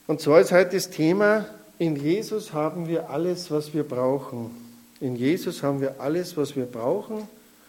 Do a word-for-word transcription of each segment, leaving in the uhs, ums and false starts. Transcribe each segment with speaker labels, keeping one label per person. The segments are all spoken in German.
Speaker 1: Und zwar ist heute das Thema: In Jesus haben wir alles, was wir brauchen. In Jesus haben wir alles, was wir brauchen.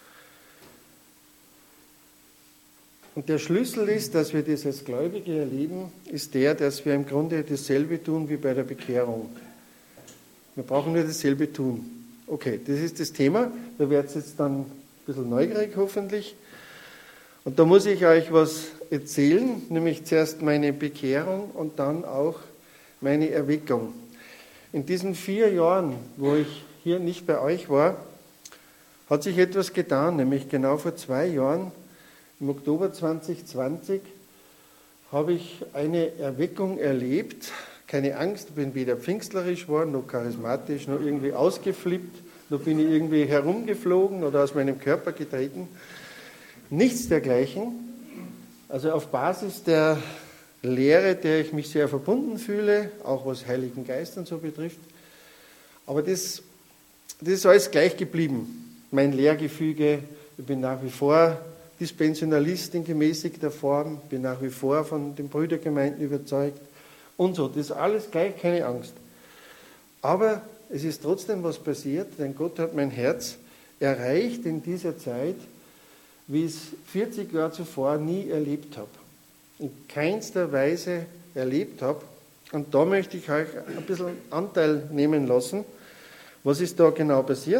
Speaker 1: Und der Schlüssel ist, dass wir das als Gläubige erleben, ist der, dass wir im Grunde dasselbe tun wie bei der Bekehrung. Wir brauchen nur dasselbe tun. Okay, das ist das Thema. Da werdet ihr jetzt dann ein bisschen neugierig hoffentlich. Und da muss ich euch was erzählen, nämlich zuerst meine Bekehrung und dann auch meine Erweckung. In diesen vier Jahren, wo ich hier nicht bei euch war, hat sich etwas getan, nämlich genau vor zwei Jahren, im Oktober zwanzig zwanzig, habe ich eine Erweckung erlebt. Keine Angst, ich bin weder pfingstlerisch geworden, noch charismatisch, noch irgendwie ausgeflippt, noch bin ich irgendwie herumgeflogen oder aus meinem Körper getreten. Nichts dergleichen. Also auf Basis der Lehre, der ich mich sehr verbunden fühle, auch was Heiligen Geist und so betrifft. Aber das, das ist alles gleich geblieben. Mein Lehrgefüge, ich bin nach wie vor Dispensionalist in gemäßigter Form, bin nach wie vor von den Brüdergemeinden überzeugt und so. Das ist alles gleich, keine Angst. Aber es ist trotzdem was passiert, denn Gott hat mein Herz erreicht in dieser Zeit, wie ich es vierzig Jahre zuvor nie erlebt habe. In keinster Weise erlebt habe. Und da möchte ich euch ein bisschen Anteil nehmen lassen. Was ist da genau passiert?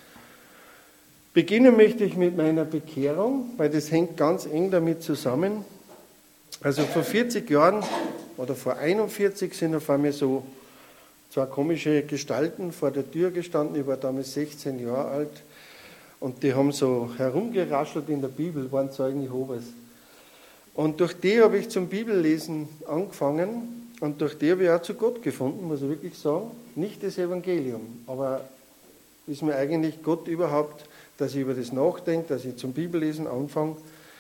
Speaker 1: Beginnen möchte ich mit meiner Bekehrung, weil das hängt ganz eng damit zusammen. Also vor vierzig Jahren oder vor einundvierzig sind auf einmal so zwei komische Gestalten vor der Tür gestanden. Ich war damals sechzehn Jahre alt und die haben so herumgeraschelt in der Bibel, waren Zeugen Jehovas. Und durch die habe ich zum Bibellesen angefangen und durch die habe ich auch zu Gott gefunden, muss ich wirklich sagen. Nicht das Evangelium, aber ist mir eigentlich Gott überhaupt, dass ich über das nachdenke, dass ich zum Bibellesen anfange.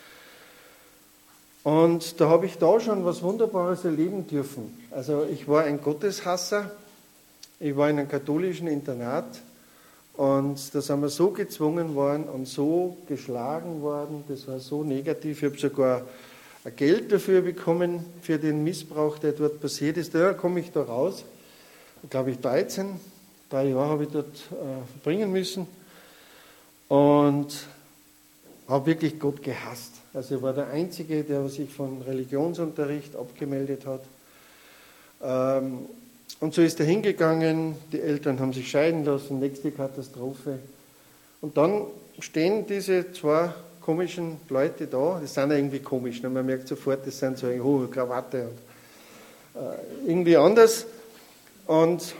Speaker 1: Und da habe ich da schon was Wunderbares erleben dürfen. Also ich war ein Gotteshasser, ich war in einem katholischen Internat und da sind wir so gezwungen worden und so geschlagen worden, das war so negativ. Ich habe sogar Geld dafür bekommen, für den Missbrauch, der dort passiert ist. Da komme ich da raus, glaube ich dreizehn, drei Jahre habe ich dort äh, verbringen müssen. Und habe wirklich Gott gehasst. Also ich war der Einzige, der sich von Religionsunterricht abgemeldet hat. Ähm, und so ist er hingegangen, die Eltern haben sich scheiden lassen, nächste Katastrophe. Und dann stehen diese zwei komischen Leute da, die sind ja irgendwie komisch, man merkt sofort, das sind so eine hohe Krawatte und äh, irgendwie anders. Und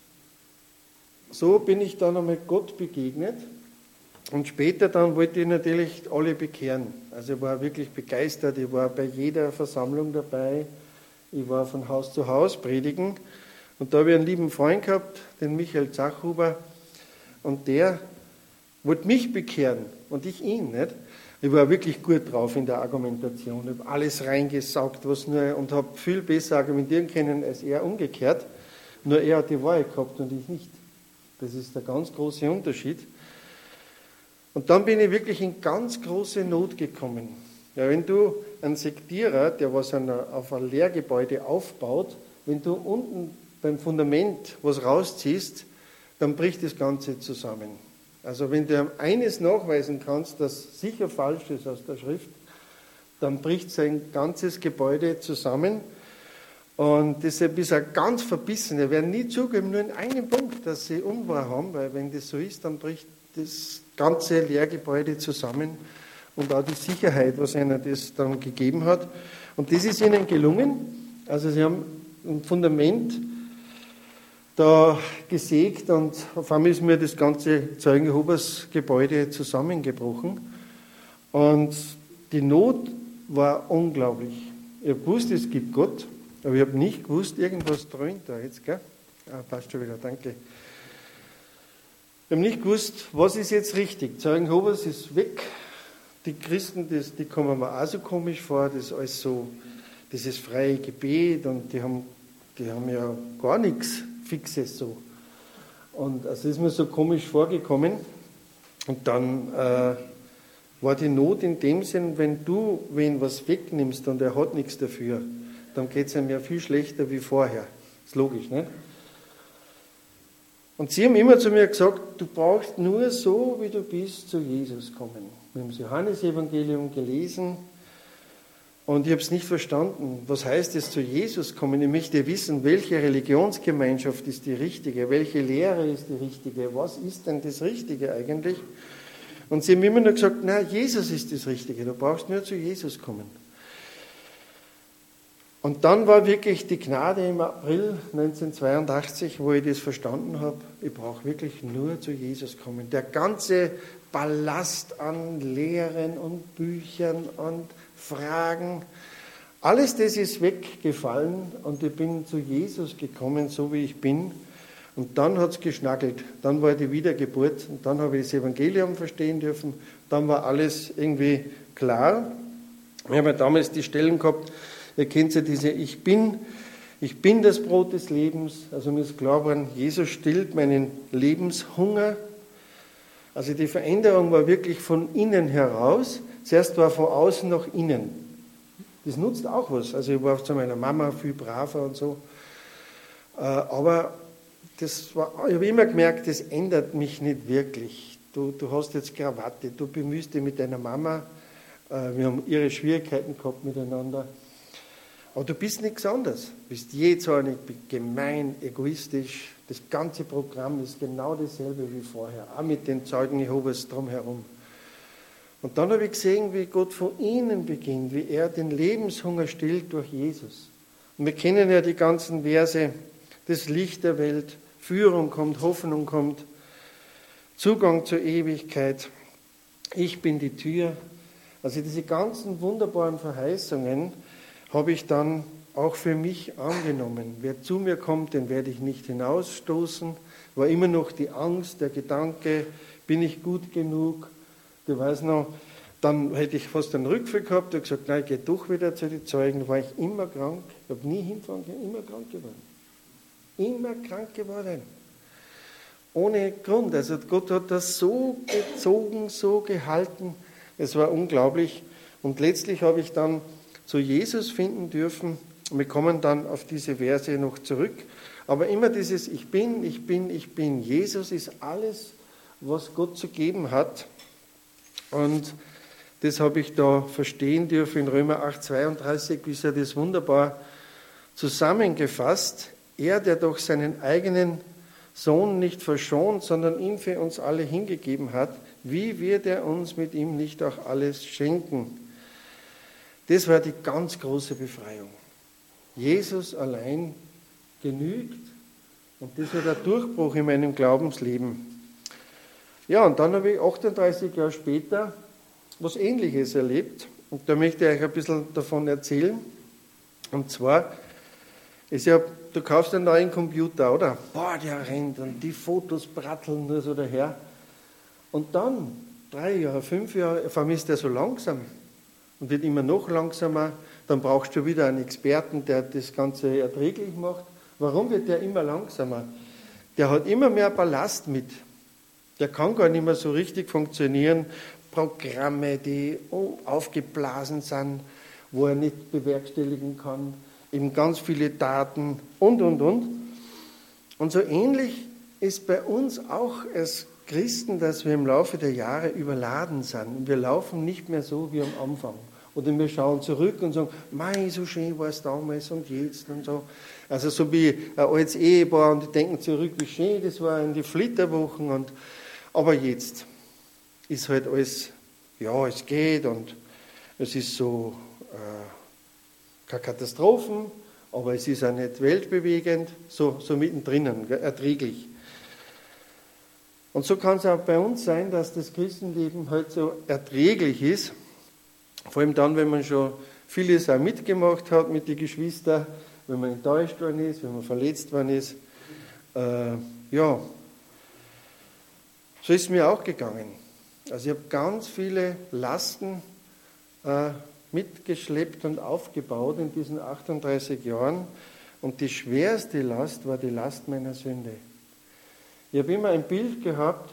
Speaker 1: so bin ich dann einmal Gott begegnet. Und später dann wollte ich natürlich alle bekehren. Also ich war wirklich begeistert, ich war bei jeder Versammlung dabei, ich war von Haus zu Haus predigen. Und da habe ich einen lieben Freund gehabt, den Michael Zachhuber, und der wollte mich bekehren und ich ihn, nicht? Ich war wirklich gut drauf in der Argumentation, ich habe alles reingesaugt, was nur, und habe viel besser argumentieren können als er umgekehrt. Nur er hat die Wahrheit gehabt und ich nicht. Das ist der ganz große Unterschied. Und dann bin ich wirklich in ganz große Not gekommen. Ja, wenn du einen Sektierer, der was auf ein Lehrgebäude aufbaut, wenn du unten beim Fundament was rausziehst, dann bricht das Ganze zusammen. Also wenn du eines nachweisen kannst, das sicher falsch ist aus der Schrift, dann bricht sein ganzes Gebäude zusammen. Und deshalb ist er ganz verbissen. Er wird nie zugeben, nur in einem Punkt, dass sie Unwahr haben, weil wenn das so ist, dann bricht das ganze Lehrgebäude zusammen und auch die Sicherheit, was ihnen das dann gegeben hat. Und das ist ihnen gelungen. Also sie haben ein Fundament da gesägt und auf einmal ist mir das ganze Zeugen Jehovas Gebäude zusammengebrochen. Und die Not war unglaublich. Ich habe gewusst, es gibt Gott, aber ich habe nicht gewusst, irgendwas dröhnt da jetzt, gell? Ah, passt schon wieder, danke. Ich habe nicht gewusst, was ist jetzt richtig. Zeugen Jehovas ist weg. Die Christen, das, die kommen mir auch so komisch vor, das ist alles so, dieses freie Gebet und die haben, die haben ja gar nichts Fixes so. Und also ist mir so komisch vorgekommen. Und dann äh, war die Not in dem Sinn, wenn du wen was wegnimmst und er hat nichts dafür, dann geht es einem ja viel schlechter wie vorher. Ist logisch, ne? Und sie haben immer zu mir gesagt, du brauchst nur so, wie du bist, zu Jesus kommen. Wir haben das Johannesevangelium gelesen und ich habe es nicht verstanden. Was heißt es, zu Jesus kommen? Ich möchte wissen, welche Religionsgemeinschaft ist die richtige, welche Lehre ist die richtige, was ist denn das Richtige eigentlich? Und sie haben immer nur gesagt, na, Jesus ist das Richtige, du brauchst nur zu Jesus kommen. Und dann war wirklich die Gnade im April neunzehnhundertzweiundachtzig, wo ich das verstanden habe, ich brauche wirklich nur zu Jesus kommen. Der ganze Ballast an Lehren und Büchern und Fragen, alles das ist weggefallen und ich bin zu Jesus gekommen, so wie ich bin. Und dann hat es geschnackelt, dann war die Wiedergeburt und dann habe ich das Evangelium verstehen dürfen, dann war alles irgendwie klar. Wir haben ja damals die Stellen gehabt, ihr kennt ja diese, ich bin, ich bin das Brot des Lebens, also mir ist klar geworden, Jesus stillt meinen Lebenshunger. Also die Veränderung war wirklich von innen heraus, zuerst war von außen nach innen. Das nutzt auch was, also ich war zu meiner Mama viel braver und so, aber das war, ich habe immer gemerkt, das ändert mich nicht wirklich. Du, du hast jetzt Krawatte, du bemühst dich mit deiner Mama, wir haben ihre Schwierigkeiten gehabt miteinander. Aber du bist nichts anderes. Du bist jähzornig, gemein, egoistisch. Das ganze Programm ist genau dasselbe wie vorher, auch mit den Zeugen Jehovas drumherum. Und dann habe ich gesehen, wie Gott von innen beginnt, wie er den Lebenshunger stillt durch Jesus. Und wir kennen ja die ganzen Verse, das Licht der Welt, Führung kommt, Hoffnung kommt, Zugang zur Ewigkeit, ich bin die Tür. Also diese ganzen wunderbaren Verheißungen habe ich dann auch für mich angenommen. Wer zu mir kommt, den werde ich nicht hinausstoßen. War immer noch die Angst, der Gedanke, bin ich gut genug? Du weißt noch, dann hätte ich fast einen Rückfall gehabt, ich habe gesagt, nein, ich gehe doch wieder zu den Zeugen. Da war ich immer krank, ich habe nie hinfahren können, immer krank geworden. Immer krank geworden. Ohne Grund. Also Gott hat das so gezogen, so gehalten. Es war unglaublich. Und letztlich habe ich dann zu Jesus finden dürfen. Wir kommen dann auf diese Verse noch zurück. Aber immer dieses Ich bin, ich bin, ich bin. Jesus ist alles, was Gott zu geben hat. Und das habe ich da verstehen dürfen in Römer acht, zweiunddreißig, wie er das wunderbar zusammengefasst. Er, der doch seinen eigenen Sohn nicht verschont, sondern ihn für uns alle hingegeben hat, wie wird er uns mit ihm nicht auch alles schenken? Das war die ganz große Befreiung. Jesus allein genügt und das war der Durchbruch in meinem Glaubensleben. Ja, und dann habe ich achtunddreißig Jahre später was Ähnliches erlebt und da möchte ich euch ein bisschen davon erzählen. Und zwar ist ja, du kaufst einen neuen Computer, oder? Boah, der rennt und die Fotos bratteln nur so daher. Und dann, drei Jahre, fünf Jahre, vor allem ist der so langsam und wird immer noch langsamer. Dann brauchst du wieder einen Experten, der das Ganze erträglich macht. Warum wird der immer langsamer? Der hat immer mehr Ballast mit. Der kann gar nicht mehr so richtig funktionieren. Programme, die aufgeblasen sind, wo er nicht bewerkstelligen kann. Eben ganz viele Daten und, und, und. Und so ähnlich ist bei uns auch als Christen, dass wir im Laufe der Jahre überladen sind. Und wir laufen nicht mehr so wie am Anfang. Oder wir schauen zurück und sagen, mei, so schön war es damals und jetzt und so. Also so wie ein altes Ehepaar und die denken zurück, wie schön das war in die Flitterwochen. Und, aber jetzt ist halt alles, ja, es geht und es ist so... Äh, keine Katastrophen, aber es ist auch nicht weltbewegend, so, so mittendrin, erträglich. Und so kann es auch bei uns sein, dass das Christenleben halt so erträglich ist, vor allem dann, wenn man schon vieles auch mitgemacht hat mit den Geschwistern, wenn man enttäuscht worden ist, wenn man verletzt worden ist. Äh, ja, so ist es mir auch gegangen. Also ich habe ganz viele Lasten äh, mitgeschleppt und aufgebaut in diesen achtunddreißig Jahren. Und die schwerste Last war die Last meiner Sünde. Ich habe immer ein Bild gehabt,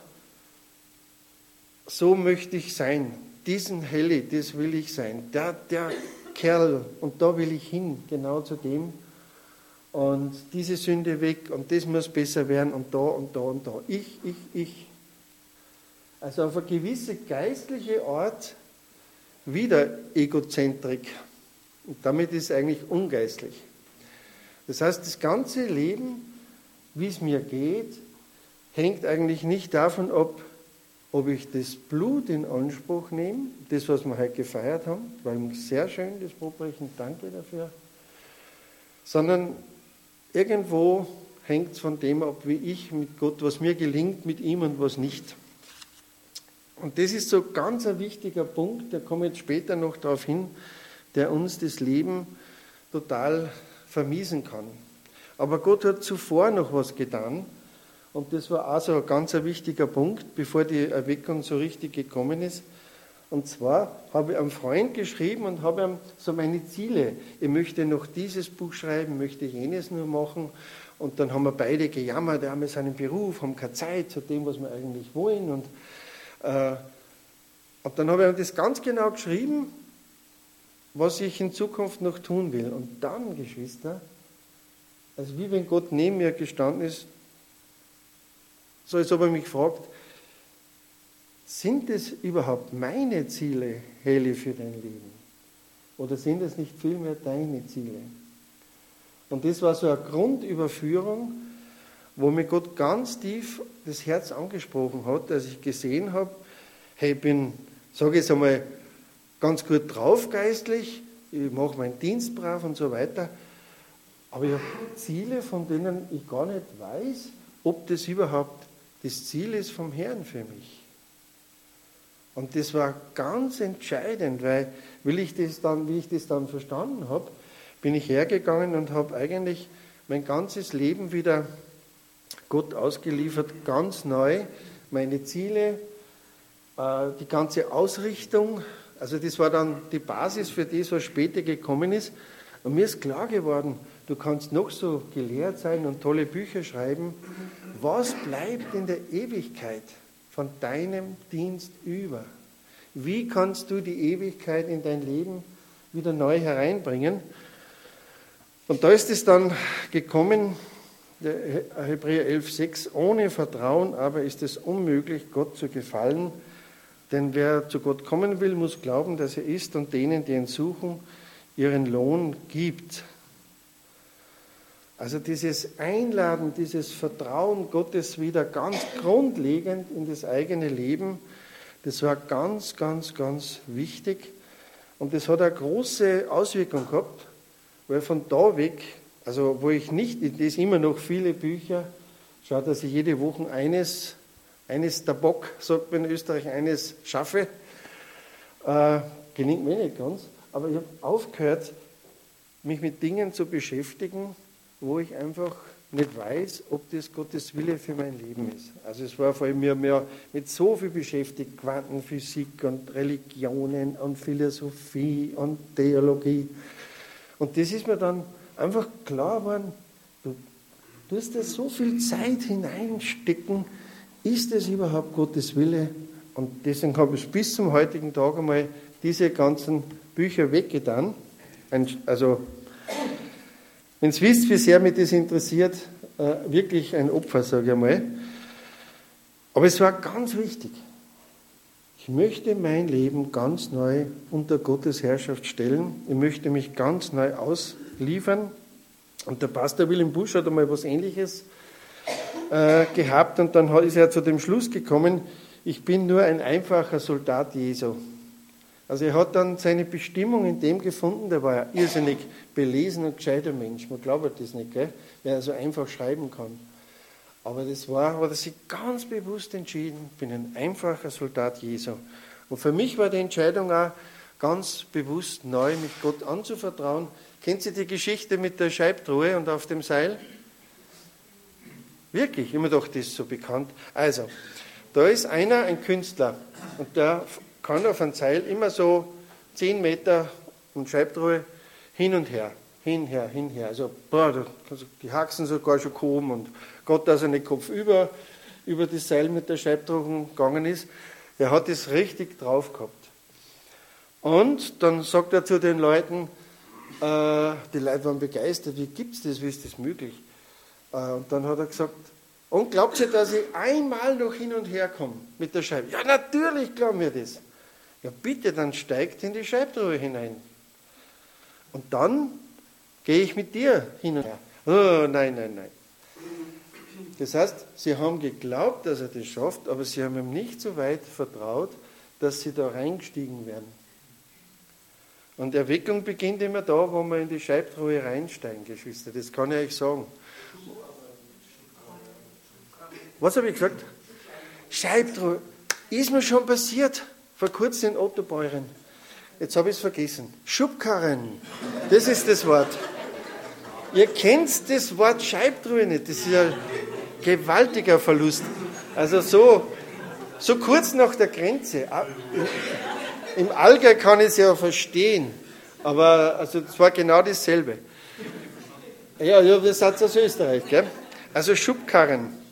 Speaker 1: so möchte ich sein. Diesen Heli, das will ich sein. Der, der Kerl und da will ich hin, genau zu dem. Und diese Sünde weg und das muss besser werden und da und da und da. Ich, ich, ich. Also auf eine gewisse geistliche Art wieder Egozentrik. Und damit ist es eigentlich ungeistlich. Das heißt, das ganze Leben, wie es mir geht, hängt eigentlich nicht davon ab, ob ich das Blut in Anspruch nehme, das, was wir heute gefeiert haben, war sehr schön, das Brotbrechen, danke dafür, sondern irgendwo hängt es von dem ab, wie ich mit Gott, was mir gelingt mit ihm und was nicht. Und das ist so ganz ein wichtiger Punkt, da komme ich jetzt später noch darauf hin, der uns das Leben total vermiesen kann. Aber Gott hat zuvor noch was getan und das war auch so ein ganz ein wichtiger Punkt, bevor die Erweckung so richtig gekommen ist. Und zwar habe ich einem Freund geschrieben und habe ihm so meine Ziele. Ich möchte noch dieses Buch schreiben, möchte jenes nur machen. Und dann haben wir beide gejammert, wir haben seinen Beruf, haben keine Zeit zu dem, was wir eigentlich wollen. Und, äh, und dann habe ich ihm das ganz genau geschrieben, was ich in Zukunft noch tun will. Und dann, Geschwister, also wie wenn Gott neben mir gestanden ist, so als ob er mich fragt, sind es überhaupt meine Ziele, Heli, für dein Leben? Oder sind es nicht vielmehr deine Ziele? Und das war so eine Grundüberführung, wo mir Gott ganz tief das Herz angesprochen hat, als ich gesehen habe, hey, ich bin, sage ich jetzt einmal, ganz gut drauf geistlich, ich mache meinen Dienst brav und so weiter, aber ich habe Ziele, von denen ich gar nicht weiß, ob das überhaupt das Ziel ist vom Herrn für mich. Und das war ganz entscheidend, weil, will ich das dann, wie ich das dann verstanden habe, bin ich hergegangen und habe eigentlich mein ganzes Leben wieder Gott ausgeliefert, ganz neu, meine Ziele, die ganze Ausrichtung, also das war dann die Basis für das, was später gekommen ist. Und mir ist klar geworden, du kannst noch so gelehrt sein und tolle Bücher schreiben, was bleibt in der Ewigkeit von deinem Dienst über? Wie kannst du die Ewigkeit in dein Leben wieder neu hereinbringen? Und da ist es dann gekommen, der Hebräer elf sechs, ohne Vertrauen aber ist es unmöglich, Gott zu gefallen, denn wer zu Gott kommen will, muss glauben, dass er ist und denen, die ihn suchen, ihren Lohn gibt. Also dieses Einladen, dieses Vertrauen Gottes wieder ganz grundlegend in das eigene Leben, das war ganz, ganz, ganz wichtig. Und das hat eine große Auswirkung gehabt, weil von da weg, also wo ich nicht, ich lese immer noch viele Bücher, schaue, dass ich jede Woche eines, eines der Bock, sagt man in Österreich, eines schaffe. Äh, gelingt mir nicht ganz, aber ich habe aufgehört, mich mit Dingen zu beschäftigen, wo ich einfach nicht weiß, ob das Gottes Wille für mein Leben ist. Also es war vor allem mir mehr mit so viel beschäftigt, Quantenphysik und Religionen und Philosophie und Theologie. Und das ist mir dann einfach klar geworden, du tust da so viel Zeit hineinstecken, ist es überhaupt Gottes Wille? Und deswegen habe ich bis zum heutigen Tag einmal diese ganzen Bücher weggetan. Also wenn ihr wisst, wie sehr mich das interessiert, äh, wirklich ein Opfer, sage ich einmal. Aber es war ganz wichtig. Ich möchte mein Leben ganz neu unter Gottes Herrschaft stellen. Ich möchte mich ganz neu ausliefern. Und der Pastor Wilhelm Busch hat einmal was Ähnliches äh, gehabt und dann ist er zu dem Schluss gekommen, ich bin nur ein einfacher Soldat Jesu. Also er hat dann seine Bestimmung in dem gefunden, der war ja irrsinnig belesen und gescheiter Mensch. Man glaubt das nicht, gell? Wer so einfach schreiben kann. Aber das war, hat er sich ganz bewusst entschieden, ich bin ein einfacher Soldat Jesu. Und für mich war die Entscheidung auch ganz bewusst neu, mich Gott anzuvertrauen. Kennt ihr die Geschichte mit der Scheibtruhe und auf dem Seil? Wirklich, immer doch, das ist so bekannt. Also, da ist einer, ein Künstler, und der kann auf ein Seil immer so zehn Meter und Scheibtruhe hin und her, hin, her, hin, her. Also, boah, da kannst du die Haxen sogar schon gehoben und Gott, dass er nicht kopfüber über das Seil mit der Scheibtruhe gegangen ist, er hat es richtig drauf gehabt. Und dann sagt er zu den Leuten, äh, die Leute waren begeistert, wie gibt es das, wie ist das möglich? Äh, und dann hat er gesagt, und glaubt ihr, dass ich einmal noch hin und her komme mit der Scheibe? Ja, natürlich glauben wir das. Ja, bitte, dann steigt in die Scheibtruhe hinein. Und dann gehe ich mit dir hin und her. Oh, nein, nein, nein. Das heißt, sie haben geglaubt, dass er das schafft, aber sie haben ihm nicht so weit vertraut, dass sie da reingestiegen werden. Und Erweckung beginnt immer da, wo wir in die Scheibtruhe reinsteigen, Geschwister. Das kann ich euch sagen. Was habe ich gesagt? Scheibtruhe. Ist mir schon passiert, vor kurzem in Ottobeuren. Jetzt habe ich es vergessen. Schubkarren. Das ist das Wort. Ihr kennt das Wort Scheibtruhe nicht. Das ist ein gewaltiger Verlust. Also so, so kurz nach der Grenze. Im Allgäu kann ich es ja verstehen. Aber also es war genau dasselbe. Ja, ja, wir sind aus Österreich, gell? Also Schubkarren.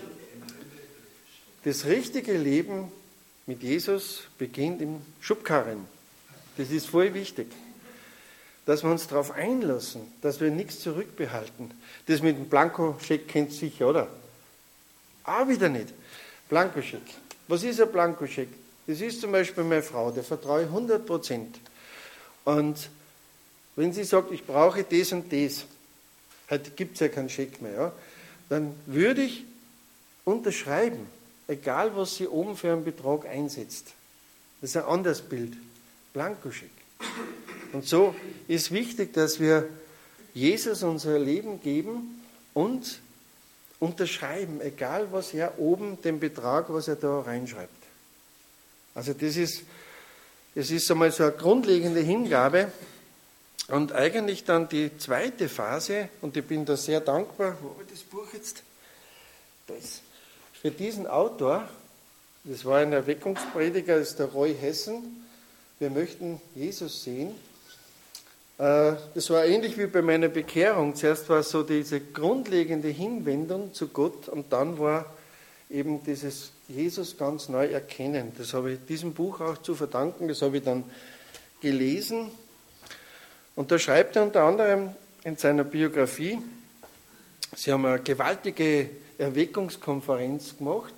Speaker 1: Das richtige Leben mit Jesus beginnt im Schubkarren. Das ist voll wichtig. Dass wir uns darauf einlassen, dass wir nichts zurückbehalten. Das mit dem Blankoscheck kennt ihr sicher, oder? Auch wieder nicht. Blankoscheck. Was ist ein Blankoscheck? Das ist zum Beispiel meine Frau, der vertraue ich hundert Prozent. Und wenn sie sagt, ich brauche das und das, heute gibt es ja keinen Scheck mehr, ja, dann würde ich unterschreiben, egal was sie oben für einen Betrag einsetzt. Das ist ein anderes Bild. Blankoscheck. Und so ist wichtig, dass wir Jesus unser Leben geben und unterschreiben, egal was er oben, den Betrag, was er da reinschreibt. Also das ist, das ist einmal so eine grundlegende Hingabe. Und eigentlich dann die zweite Phase, und ich bin da sehr dankbar, wo habe ich das Buch jetzt? Das. Für diesen Autor, das war ein Erweckungsprediger, das ist der Roy Hessen, wir möchten Jesus sehen. Das war ähnlich wie bei meiner Bekehrung. Zuerst war so diese grundlegende Hinwendung zu Gott und dann war eben dieses Jesus ganz neu erkennen. Das habe ich diesem Buch auch zu verdanken, das habe ich dann gelesen. Und da schreibt er unter anderem in seiner Biografie, sie haben eine gewaltige Erweckungskonferenz gemacht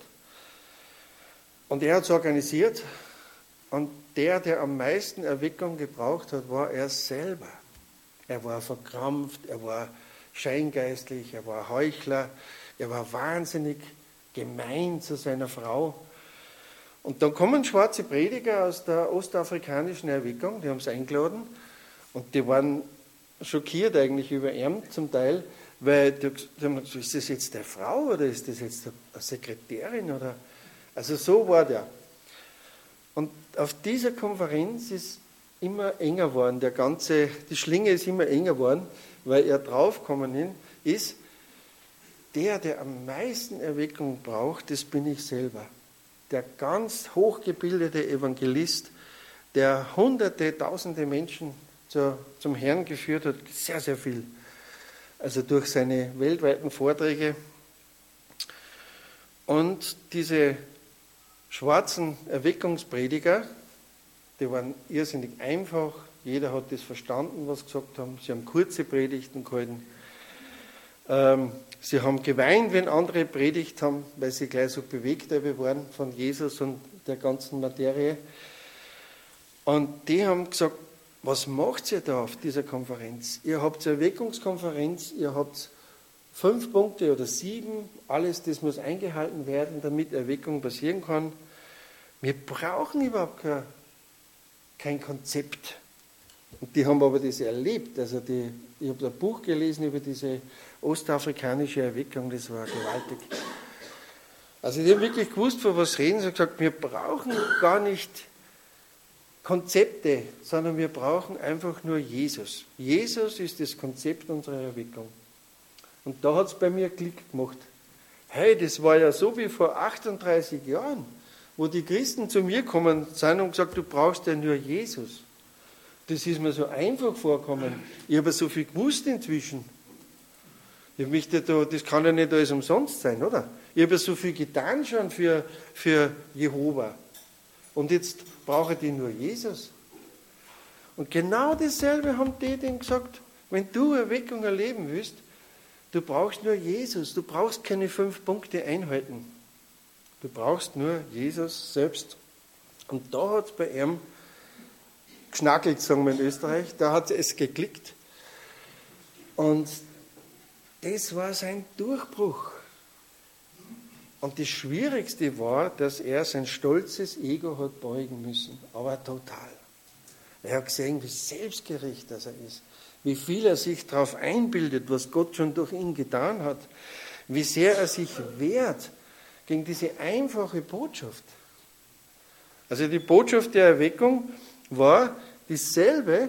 Speaker 1: und er hat es organisiert und der, der am meisten Erweckung gebraucht hat, war er selber. Er war verkrampft, er war scheingeistlich, er war Heuchler, er war wahnsinnig gemein zu seiner Frau. Und dann kommen schwarze Prediger aus der ostafrikanischen Erweckung, die haben es eingeladen und die waren schockiert eigentlich über ihn zum Teil, weil die haben gesagt, ist das jetzt eine Frau oder ist das jetzt eine Sekretärin? Oder? Also so war der. Und auf dieser Konferenz ist immer enger geworden, der ganze, die Schlinge ist immer enger geworden, weil er draufgekommen ist, der, der am meisten Erweckung braucht, das bin ich selber. Der ganz hochgebildete Evangelist, der hunderte, tausende Menschen zur, zum Herrn geführt hat, sehr, sehr viel. Also durch seine weltweiten Vorträge. Und diese schwarzen Erweckungsprediger, die waren irrsinnig einfach, jeder hat das verstanden, was sie gesagt haben. Sie haben kurze Predigten gehalten. Ähm, sie haben geweint, wenn andere predigt haben, weil sie gleich so bewegt waren von Jesus und der ganzen Materie. Und die haben gesagt, was macht ihr da auf dieser Konferenz? Ihr habt eine Erweckungskonferenz, ihr habt fünf Punkte oder sieben, alles das muss eingehalten werden, damit Erweckung passieren kann. Wir brauchen überhaupt kein, kein Konzept. Und die haben aber das erlebt. Also die, ich habe ein Buch gelesen über diese ostafrikanische Erweckung, das war gewaltig. Also die haben wirklich gewusst, von was reden. Sie haben gesagt, wir brauchen gar nicht Konzepte, sondern wir brauchen einfach nur Jesus. Jesus ist das Konzept unserer Erweckung. Und da hat es bei mir Klick gemacht. Hey, das war ja so wie vor achtunddreißig Jahren, wo die Christen zu mir gekommen sind und gesagt, du brauchst ja nur Jesus. Das ist mir so einfach vorgekommen. Ich habe so viel gewusst inzwischen. Ich möchte da, das kann ja nicht alles umsonst sein, oder? Ich habe so viel getan schon für, für Jehova. Und jetzt brauche ich nur Jesus. Und genau dasselbe haben die denen gesagt, wenn du Erweckung erleben willst, du brauchst nur Jesus, du brauchst keine fünf Punkte einhalten. Du brauchst nur Jesus selbst. Und da hat es bei ihm geschnackelt, sagen wir in Österreich, da hat es geklickt. Und das war sein Durchbruch. Und das Schwierigste war, dass er sein stolzes Ego hat beugen müssen, aber total. Er hat gesehen, wie selbstgerecht das er ist, wie viel er sich darauf einbildet, was Gott schon durch ihn getan hat, wie sehr er sich wehrt gegen diese einfache Botschaft. Also die Botschaft der Erweckung war dieselbe,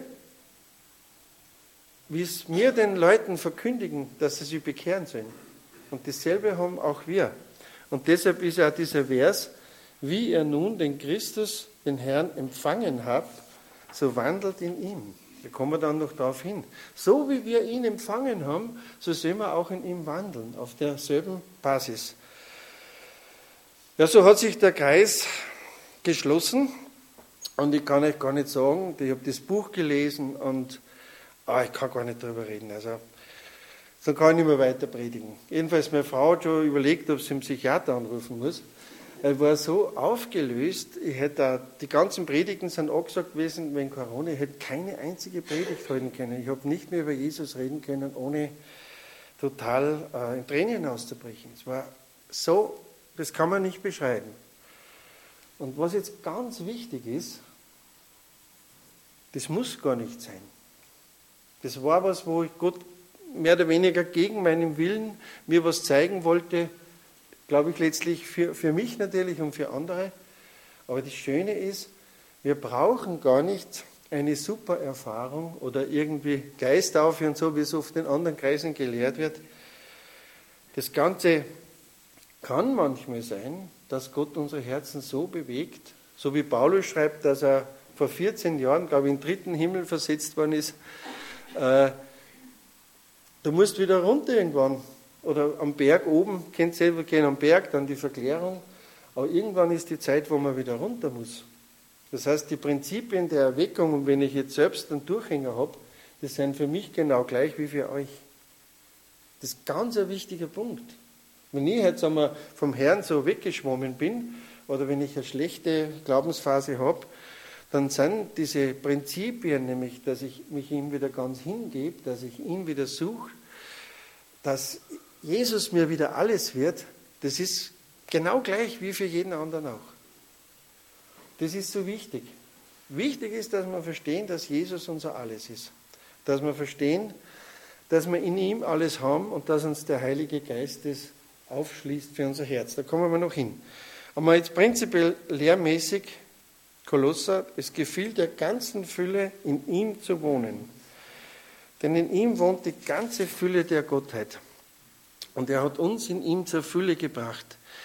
Speaker 1: wie es mir den Leuten verkündigen, dass sie sich bekehren sollen. Und dasselbe haben auch wir. Und deshalb ist ja dieser Vers, wie ihr nun den Christus, den Herrn, empfangen habt, so wandelt in ihm. Da kommen wir dann noch darauf hin. So wie wir ihn empfangen haben, so sollen wir auch in ihm wandeln, auf derselben Basis. Ja, so hat sich der Kreis geschlossen. Und ich kann euch gar nicht sagen, ich habe das Buch gelesen und ah, ich kann gar nicht drüber reden. Also, dann kann ich nicht mehr weiter predigen. Jedenfalls, meine Frau hat schon überlegt, ob sie einen Psychiater anrufen muss. Er war so aufgelöst, ich hätte auch, die ganzen Predigten sind angesagt gewesen, wegen Corona, ich hätte keine einzige Predigt halten können. Ich habe nicht mehr über Jesus reden können, ohne total äh, in Tränen auszubrechen. Es war so, das kann man nicht beschreiben. Und was jetzt ganz wichtig ist, das muss gar nicht sein. Das war was, wo ich Gott mehr oder weniger gegen meinen Willen mir was zeigen wollte, glaube ich letztlich für, für mich natürlich und für andere. Aber das Schöne ist, wir brauchen gar nicht eine super Erfahrung oder irgendwie Geisttaufe und so, wie es oft in anderen Kreisen gelehrt wird. Das Ganze kann manchmal sein, dass Gott unsere Herzen so bewegt, so wie Paulus schreibt, dass er vor vierzehn Jahren, glaube ich, in den dritten Himmel versetzt worden ist. Äh, du musst wieder runter irgendwann. Oder am Berg oben, kennt ihr selber, gehen am Berg, dann die Verklärung. Aber irgendwann ist die Zeit, wo man wieder runter muss. Das heißt, die Prinzipien der Erweckung, und wenn ich jetzt selbst einen Durchhänger habe, das sind für mich genau gleich wie für euch. Das ist ganz ein wichtiger Punkt. Wenn ich jetzt einmal vom Herrn so weggeschwommen bin, oder wenn ich eine schlechte Glaubensphase habe, dann sind diese Prinzipien, nämlich, dass ich mich ihm wieder ganz hingebe, dass ich ihn wieder suche, dass Jesus mir wieder alles wird, das ist genau gleich wie für jeden anderen auch. Das ist so wichtig. Wichtig ist, dass wir verstehen, dass Jesus unser Alles ist. Dass wir verstehen, dass wir in ihm alles haben und dass uns der Heilige Geist das aufschließt für unser Herz. Da kommen wir noch hin. Aber jetzt prinzipiell lehrmäßig, Kolosser, es gefiel der ganzen Fülle, in ihm zu wohnen. Denn in ihm wohnt die ganze Fülle der Gottheit. Und er hat uns in ihm zur Fülle gebracht,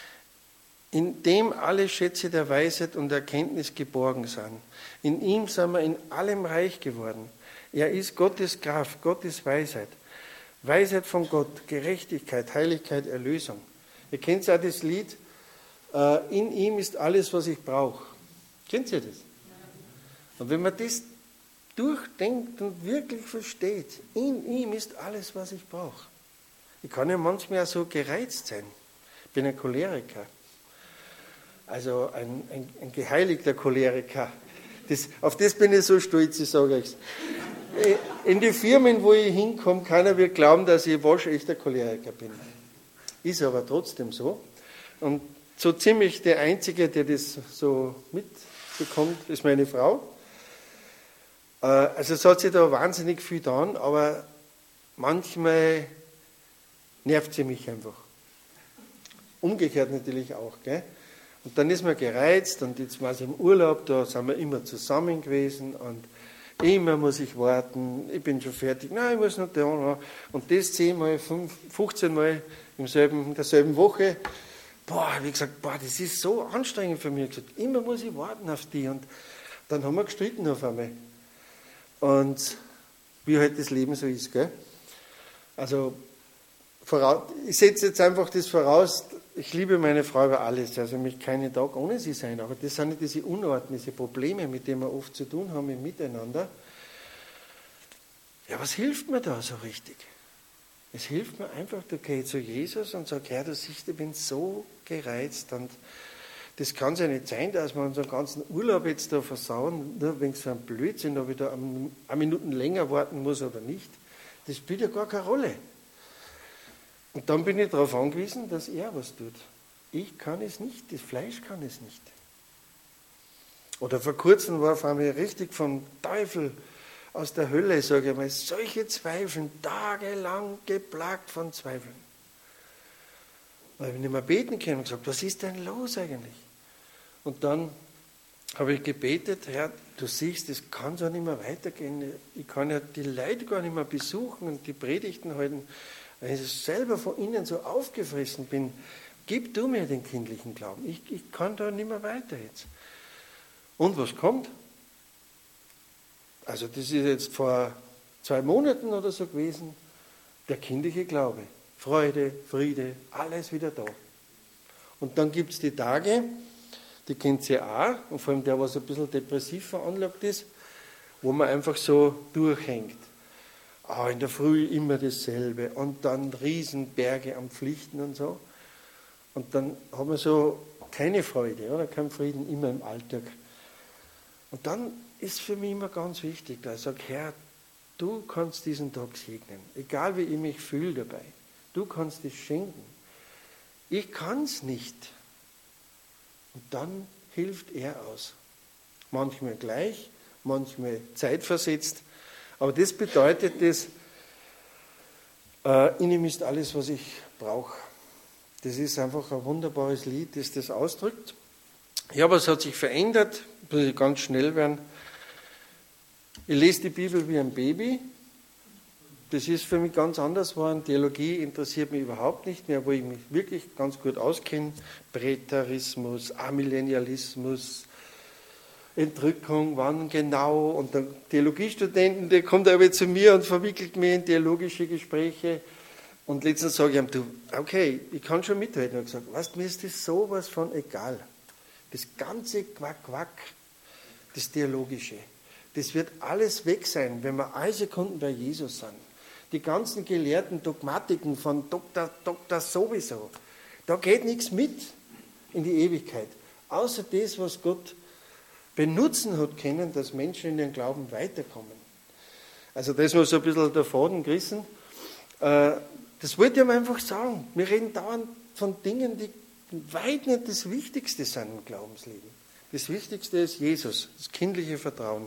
Speaker 1: in dem alle Schätze der Weisheit und Erkenntnis geborgen sind. In ihm sind wir in allem reich geworden. Er ist Gottes Kraft, Gottes Weisheit. Weisheit von Gott, Gerechtigkeit, Heiligkeit, Erlösung. Ihr kennt auch das Lied, in ihm ist alles, was ich brauche. Kennt ihr das? Und wenn man das durchdenkt und wirklich versteht, in ihm ist alles, was ich brauche. Ich kann ja manchmal auch so gereizt sein. Ich bin ein Choleriker. Also ein, ein, ein geheiligter Choleriker. Das, auf das bin ich so stolz, ich sage euch. In die Firmen, wo ich hinkomme, keiner wird glauben, dass ich waschechter Choleriker bin. Ist aber trotzdem so. Und so ziemlich der Einzige, der das so mitbekommt, ist meine Frau. Also es hat sich da wahnsinnig viel getan, aber manchmal nervt sie mich einfach. Umgekehrt natürlich auch. Gell? Und dann ist man gereizt und jetzt war es im Urlaub, da sind wir immer zusammen gewesen und immer muss ich warten, ich bin schon fertig, nein, ich muss noch da noch. Und das zehnmal, fünfzehn Mal im selben, in derselben Woche. Boah, wie gesagt, boah, das ist so anstrengend für mich. Ich gesagt, immer muss ich warten auf die. Und dann haben wir gestritten auf einmal. Und wie halt das Leben so ist, gell? Also, ich setze jetzt einfach das voraus, ich liebe meine Frau über alles, also mich keinen Tag ohne sie sein, aber das sind nicht diese Unordnung, diese Probleme, mit denen wir oft zu tun haben im Miteinander. Ja, was hilft mir da so richtig? Es hilft mir einfach, da gehe ich zu Jesus und sage, Herr, du siehst, ich bin so gereizt und das kann ja nicht sein, dass wir unseren ganzen Urlaub jetzt da versauen, nur wegen so einem Blödsinn, ob ich da eine Minute länger warten muss oder nicht. Das spielt ja gar keine Rolle. Und dann bin ich darauf angewiesen, dass er was tut. Ich kann es nicht, das Fleisch kann es nicht. Oder vor kurzem war auf einmal richtig vom Teufel aus der Hölle, sage ich mal, solche Zweifel, tagelang geplagt von Zweifeln. Da habe ich nicht mehr beten können und gesagt, was ist denn los eigentlich? Und dann habe ich gebetet, Herr, du siehst, es kann so nicht mehr weitergehen. Ich kann ja die Leute gar nicht mehr besuchen und die Predigten halten, weil ich selber von innen so aufgefressen bin. Gib du mir den kindlichen Glauben. Ich, ich kann da nicht mehr weiter jetzt. Und was kommt? Also das ist jetzt vor zwei Monaten oder so gewesen, der kindliche Glaube. Freude, Friede, alles wieder da. Und dann gibt es die Tage, die kennt ihr auch, und vor allem der, was ein bisschen depressiv veranlagt ist, wo man einfach so durchhängt. Ah, in der Früh immer dasselbe und dann Riesenberge am Pflichten und so. Und dann hat man so keine Freude, oder? Kein Frieden immer im Alltag. Und dann ist für mich immer ganz wichtig, dass ich sage, Herr, du kannst diesen Tag segnen, egal wie ich mich fühle dabei. Du kannst es schenken. Ich kann es nicht. Und dann hilft er aus. Manchmal gleich, manchmal zeitversetzt. Aber das bedeutet, dass äh, in ihm ist alles, was ich brauche. Das ist einfach ein wunderbares Lied, das das ausdrückt. Ja, aber es hat sich verändert, muss ich ganz schnell werden. Ich lese die Bibel wie ein Baby. Das ist für mich ganz anders geworden. Theologie interessiert mich überhaupt nicht mehr, wo ich mich wirklich ganz gut auskenne. Präterismus, Amillennialismus, Entrückung, wann genau. Und der Theologiestudenten, der kommt aber zu mir und verwickelt mich in theologische Gespräche. Und letztens sage ich ihm, du, okay, ich kann schon mithalten. Und gesagt, weißt, mir ist das sowas von egal. Das ganze Quack-Quack, das Theologische, das wird alles weg sein, wenn wir alle Sekunden bei Jesus sind. Die ganzen gelehrten Dogmatiken von Doktor, Doktor sowieso, da geht nichts mit in die Ewigkeit. Außer das, was Gott benutzen hat können, dass Menschen in ihren Glauben weiterkommen. Also das war so ein bisschen der Faden gerissen. Das wollte ich ihm einfach sagen. Wir reden dauernd von Dingen, die weit nicht das Wichtigste sind im Glaubensleben. Das Wichtigste ist Jesus, das kindliche Vertrauen.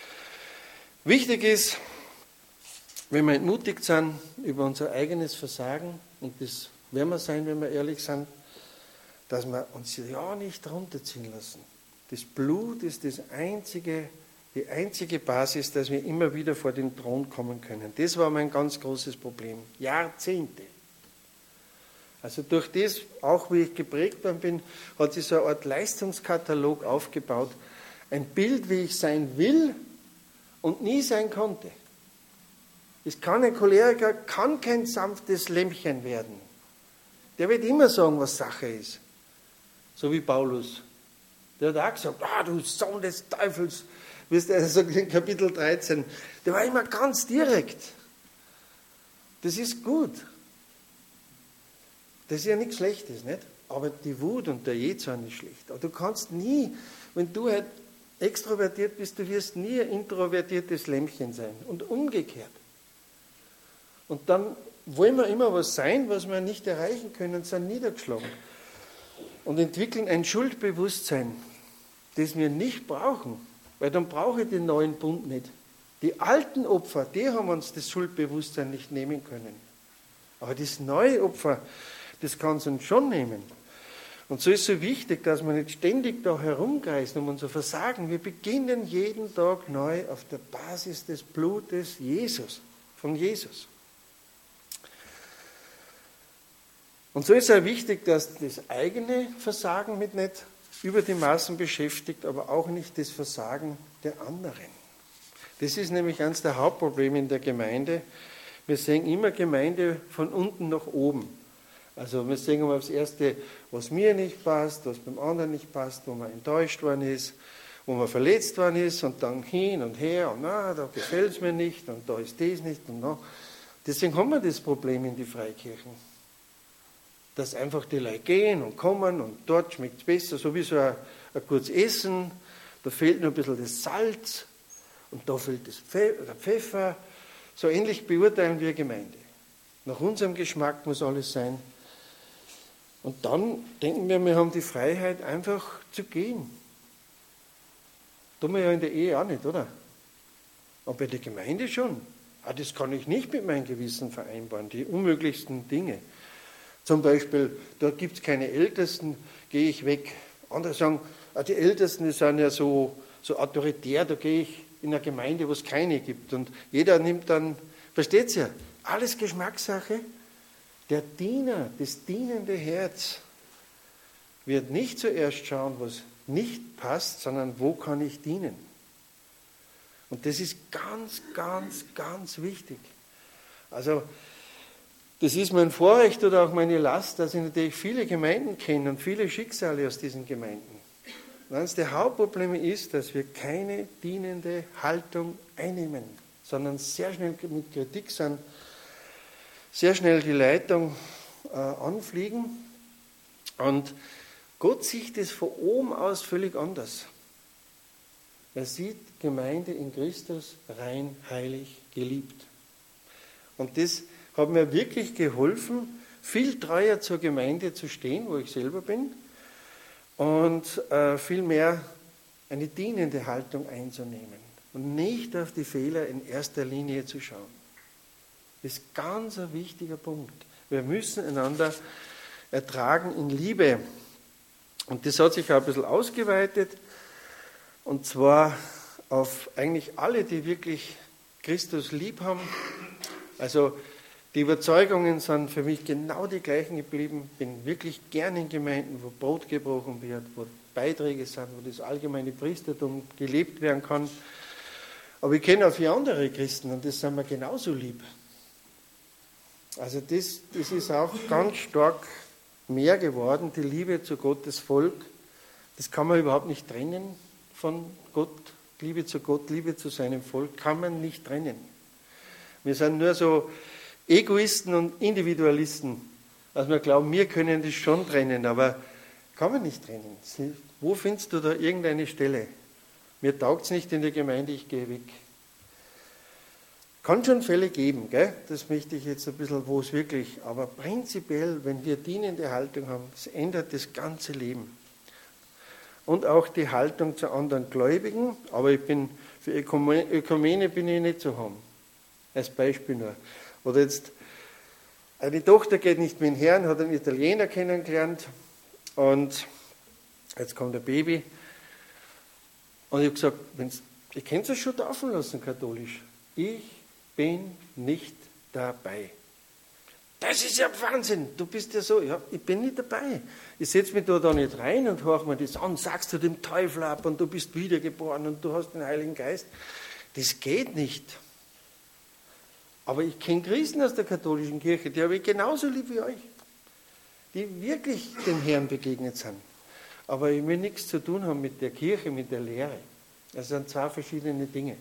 Speaker 1: Wichtig ist, wenn wir entmutigt sind über unser eigenes Versagen, und das werden wir sein, wenn wir ehrlich sind, dass wir uns ja nicht runterziehen lassen. Das Blut ist das einzige, die einzige Basis, dass wir immer wieder vor den Thron kommen können. Das war mein ganz großes Problem. Jahrzehnte. Also durch das, auch wie ich geprägt worden bin, hat sich so eine Art Leistungskatalog aufgebaut. Ein Bild, wie ich sein will und nie sein konnte. Es kann ein Choleriker, kann kein sanftes Lämmchen werden. Der wird immer sagen, was Sache ist. So wie Paulus. Der hat auch gesagt, ah, du Sohn des Teufels, wirst du also in Kapitel dreizehn. Der war immer ganz direkt. Das ist gut. Das ist ja nichts Schlechtes, nicht? Aber die Wut und der Jähzorn ist schlecht. Aber du kannst nie, wenn du halt extrovertiert bist, du wirst nie ein introvertiertes Lämmchen sein. Und umgekehrt. Und dann wollen wir immer was sein, was wir nicht erreichen können, sind niedergeschlagen. Und entwickeln ein Schuldbewusstsein, das wir nicht brauchen. Weil dann brauche ich den neuen Bund nicht. Die alten Opfer, die haben uns das Schuldbewusstsein nicht nehmen können. Aber das neue Opfer, das kann es uns schon nehmen. Und so ist es so wichtig, dass wir nicht ständig da herumkreisen um unser Versagen. Wir beginnen jeden Tag neu auf der Basis des Blutes Jesus, von Jesus. Und so ist es auch wichtig, dass das eigene Versagen mit nicht über die Maßen beschäftigt, aber auch nicht das Versagen der anderen. Das ist nämlich eines der Hauptprobleme in der Gemeinde. Wir sehen immer Gemeinde von unten nach oben. Also wir sehen immer das Erste, was mir nicht passt, was beim anderen nicht passt, wo man enttäuscht worden ist. wo man verletzt worden ist und dann hin und her und na, da gefällt es mir nicht und da ist das nicht und na. Deswegen haben wir das Problem in die Freikirchen, dass einfach die Leute gehen und kommen und dort schmeckt es besser, so wie so ein, ein gutes Essen, da fehlt nur ein bisschen das Salz und da fehlt das Pfe- der Pfeffer. So ähnlich beurteilen wir Gemeinde. Nach unserem Geschmack muss alles sein. Und dann denken wir, wir haben die Freiheit, einfach zu gehen. Tun wir ja in der Ehe auch nicht, oder? Aber bei der Gemeinde schon. Ah, das kann ich nicht mit meinem Gewissen vereinbaren, die unmöglichsten Dinge. Zum Beispiel, da gibt es keine Ältesten, gehe ich weg. Andere sagen, ah, die Ältesten, die sind ja so, so autoritär, da gehe ich in eine Gemeinde, wo es keine gibt. Und jeder nimmt dann, versteht ihr, alles Geschmackssache. Der Diener, das dienende Herz wird nicht zuerst schauen, was nicht passt, sondern wo kann ich dienen. Und das ist ganz, ganz, ganz wichtig. Also das ist mein Vorrecht oder auch meine Last, dass ich natürlich viele Gemeinden kenne und viele Schicksale aus diesen Gemeinden. Eines der Hauptprobleme ist, dass wir keine dienende Haltung einnehmen, sondern sehr schnell mit Kritik sind, sehr schnell die Leitung äh, anfliegen. Und Gott sieht das von oben aus völlig anders. Er sieht Gemeinde in Christus rein, heilig, geliebt. Und das hat mir wirklich geholfen, viel treuer zur Gemeinde zu stehen, wo ich selber bin, und äh, viel mehr eine dienende Haltung einzunehmen und nicht auf die Fehler in erster Linie zu schauen. Das ist ganz ein wichtiger Punkt. Wir müssen einander ertragen in Liebe. Und das hat sich auch ein bisschen ausgeweitet, und zwar auf eigentlich alle, die wirklich Christus lieb haben. Also die Überzeugungen sind für mich genau die gleichen geblieben. Ich bin wirklich gern in Gemeinden, wo Brot gebrochen wird, wo Beiträge sind, wo das allgemeine Priestertum gelebt werden kann. Aber ich kenne auch viele andere Christen und das sind mir genauso lieb. Also das, das ist auch ganz stark mehr geworden, die Liebe zu Gottes Volk. Das kann man überhaupt nicht trennen von Gott. Liebe zu Gott, Liebe zu seinem Volk kann man nicht trennen. Wir sind nur so Egoisten und Individualisten. Also wir glauben, wir können das schon trennen, aber kann man nicht trennen. Wo findest du da irgendeine Stelle? Mir taugt es nicht in der Gemeinde, ich gehe weg. Kann schon Fälle geben, gell? Das möchte ich jetzt ein bisschen, wo es wirklich, aber prinzipiell, wenn wir dienende Haltung haben, das ändert das ganze Leben. Und auch die Haltung zu anderen Gläubigen, aber ich bin, für Ökumene bin ich nicht zu haben. Als Beispiel nur. Oder jetzt, eine Tochter geht nicht mit dem Herrn, hat einen Italiener kennengelernt und jetzt kommt ein Baby und ich habe gesagt, wenn's, ihr könnt es schon taufen lassen, katholisch. Ich bin nicht dabei. Das ist ja Wahnsinn, du bist ja so, ja, ich bin nicht dabei. Ich setze mich da, da nicht rein und höre mir das an, sagst du dem Teufel ab und du bist wiedergeboren und du hast den Heiligen Geist. Das geht nicht. Aber ich kenne Christen aus der katholischen Kirche, die habe ich genauso lieb wie euch, die wirklich dem Herrn begegnet sind. Aber ich will nichts zu tun haben mit der Kirche, mit der Lehre. Das sind zwei verschiedene Dinge.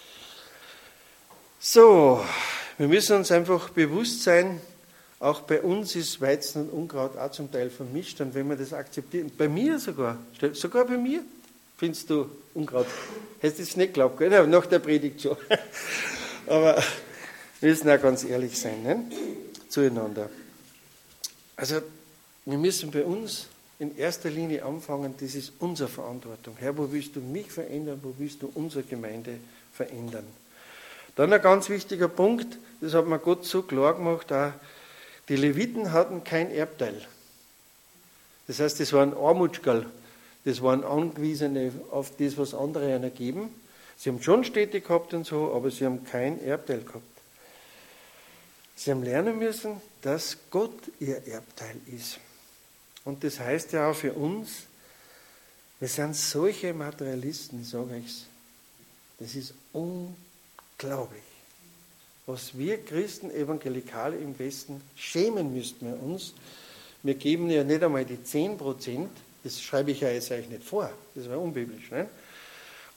Speaker 1: So, wir müssen uns einfach bewusst sein, auch bei uns ist Weizen und Unkraut auch zum Teil vermischt. Und wenn wir das akzeptieren, bei mir sogar, sogar bei mir, findest du Unkraut. Hättest du es nicht geglaubt, gell? Ja, nach der Predigt schon. Aber wir müssen auch ganz ehrlich sein, ne? Zueinander. Also, wir müssen bei uns in erster Linie anfangen, das ist unsere Verantwortung. Herr, wo willst du mich verändern, wo willst du unsere Gemeinde verändern? Dann ein ganz wichtiger Punkt, das hat mir Gott so klar gemacht, auch die Leviten hatten kein Erbteil. Das heißt, das waren Armutschkerl, das waren Angewiesene auf das, was andere einer geben. Sie haben schon Städte gehabt und so, aber sie haben kein Erbteil gehabt. Sie haben lernen müssen, dass Gott ihr Erbteil ist. Und das heißt ja auch für uns, wir sind solche Materialisten, ich sage euch, das ist unglaublich. Was wir Christen, Evangelikale im Westen, schämen müssten wir uns. Wir geben ja nicht einmal die zehn Prozent, das schreibe ich ja jetzt eigentlich nicht vor, das war unbiblisch, ne?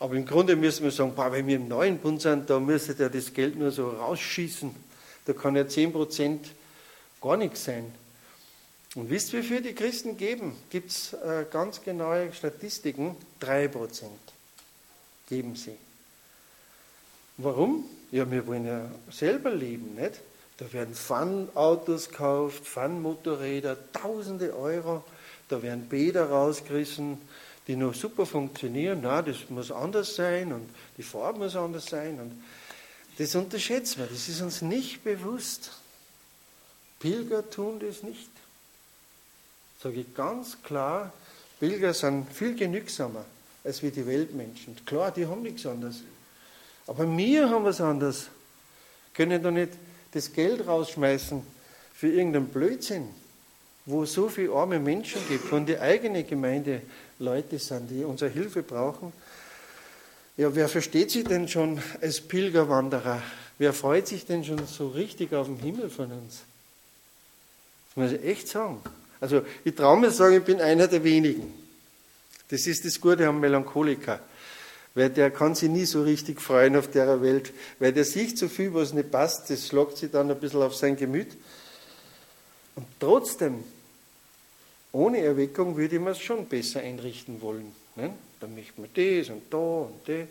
Speaker 1: Aber im Grunde müssen wir sagen, boah, wenn wir im neuen Bund sind, da müsste ja das Geld nur so rausschießen. Da kann ja zehn Prozent gar nichts sein. Und wisst ihr, wie viel die Christen geben? Gibt es äh, ganz genaue Statistiken? drei Prozent geben sie. Warum? Ja, wir wollen ja selber leben, nicht? Da werden Fun-Autos gekauft, Fun-Motorräder, tausende Euro. Da werden Bäder rausgerissen, die noch super funktionieren. Na, das muss anders sein und die Farbe muss anders sein. Und das unterschätzen wir, das ist uns nicht bewusst. Pilger tun das nicht. Sage ich ganz klar, Pilger sind viel genügsamer als wie die Weltmenschen. Klar, die haben nichts anderes. Aber wir haben was anderes. Können doch nicht das Geld rausschmeißen für irgendeinen Blödsinn, wo es so viele arme Menschen gibt, von der eigene Gemeinde Leute sind, die unsere Hilfe brauchen. Ja, wer versteht sich denn schon als Pilgerwanderer? Wer freut sich denn schon so richtig auf den Himmel von uns? Das muss ich echt sagen. Also ich traue mir sagen, ich bin einer der wenigen. Das ist das Gute am Melancholiker. Weil der kann sich nie so richtig freuen auf der Welt, weil der sieht so viel, was nicht passt, das schlagt sich dann ein bisschen auf sein Gemüt. Und trotzdem, ohne Erweckung würde ich mir es schon besser einrichten wollen. Ne? Dann möchten wir das und da und das.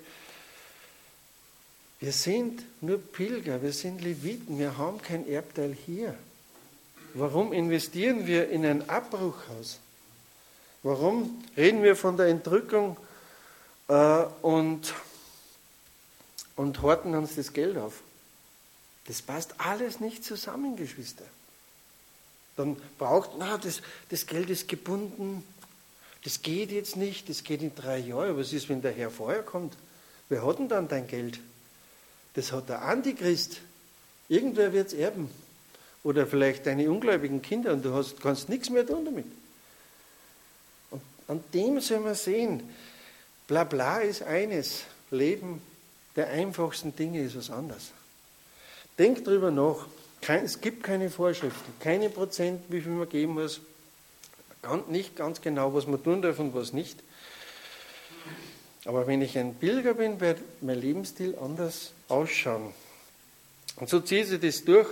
Speaker 1: Wir sind nur Pilger, wir sind Leviten, wir haben kein Erbteil hier. Warum investieren wir in ein Abbruchhaus? Warum reden wir von der Entrückung äh, und, und horten uns das Geld auf? Das passt alles nicht zusammen, Geschwister. Dann braucht, na, das, das Geld ist gebunden, das geht jetzt nicht, das geht in drei Jahren. Was ist, wenn der Herr vorher kommt? Wer hat denn dann dein Geld? Das hat der Antichrist. Irgendwer wird es erben. Oder vielleicht deine ungläubigen Kinder und du hast, kannst nichts mehr tun damit. Und an dem soll man sehen, Blabla ist eines, Leben der einfachsten Dinge ist was anderes. Denk drüber nach. Es gibt keine Vorschriften, keine Prozent, wie viel man geben muss. Nicht ganz genau, was man tun darf und was nicht. Aber wenn ich ein Pilger bin, wird mein Lebensstil anders ausschauen. Und so zieht sich das durch.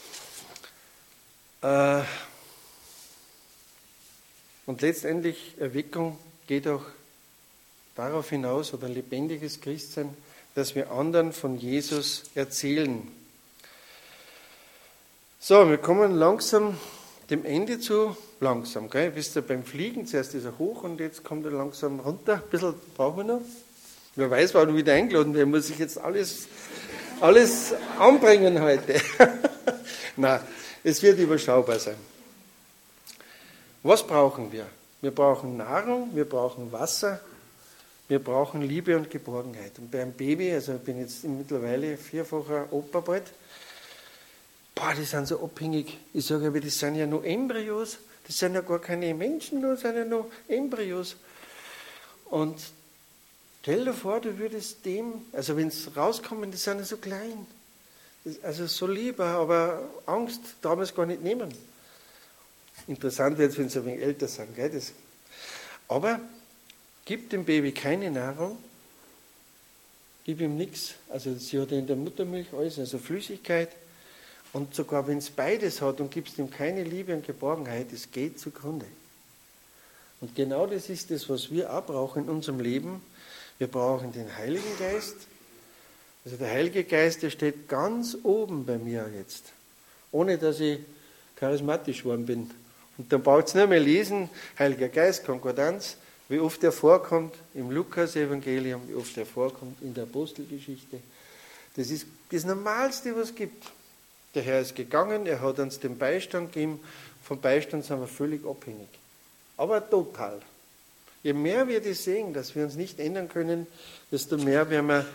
Speaker 1: Und letztendlich, Erweckung geht auch darauf hinaus, oder lebendiges Christsein, dass wir anderen von Jesus erzählen. So, wir kommen langsam dem Ende zu. Langsam, gell? Wisst ihr, beim Fliegen, zuerst ist er hoch und jetzt kommt er langsam runter. Ein bisschen brauchen wir noch. Wer weiß, wann wieder eingeladen werden, muss ich jetzt alles, alles anbringen heute. Nein, es wird überschaubar sein. Was brauchen wir? Wir brauchen Nahrung, wir brauchen Wasser, wir brauchen Liebe und Geborgenheit. Und bei einem Baby, also ich bin jetzt mittlerweile vierfacher Opa bald, boah, die sind so abhängig. Ich sage aber, das sind ja nur Embryos, das sind ja gar keine Menschen, das sind ja nur Embryos. Und stell dir vor, du würdest dem, also wenn es rauskommen, die sind ja so klein, also so lieber, aber Angst darf man es gar nicht nehmen. Interessant wird es, wenn sie ein wenig älter sind. Gell? Das, aber gib dem Baby keine Nahrung, gib ihm nichts. Also sie hat in der Muttermilch alles, also Flüssigkeit. Und sogar wenn es beides hat und gibst ihm keine Liebe und Geborgenheit, es geht zugrunde. Und genau das ist das, was wir auch brauchen in unserem Leben. Wir brauchen den Heiligen Geist. Also der Heilige Geist, der steht ganz oben bei mir jetzt. Ohne dass ich charismatisch geworden bin. Und dann braucht es nur mehr lesen, Heiliger Geist, Konkordanz, wie oft er vorkommt im Lukas-Evangelium, wie oft er vorkommt in der Apostelgeschichte. Das ist das Normalste, was es gibt. Der Herr ist gegangen, er hat uns den Beistand gegeben. Vom Beistand sind wir völlig abhängig. Aber total. Je mehr wir das sehen, dass wir uns nicht ändern können, desto mehr werden wir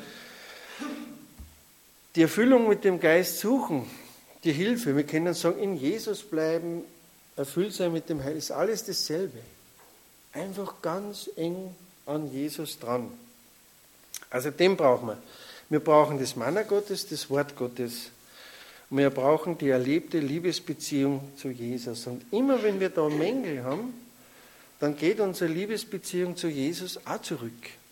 Speaker 1: die Erfüllung mit dem Geist suchen. Die Hilfe, wir können sagen, in Jesus bleiben, erfüllt sein mit dem Heil, ist alles dasselbe. Einfach ganz eng an Jesus dran. Also den brauchen wir. Wir brauchen das Manna Gottes, das Wort Gottes. Und wir brauchen die erlebte Liebesbeziehung zu Jesus. Und immer wenn wir da Mängel haben, dann geht unsere Liebesbeziehung zu Jesus auch zurück.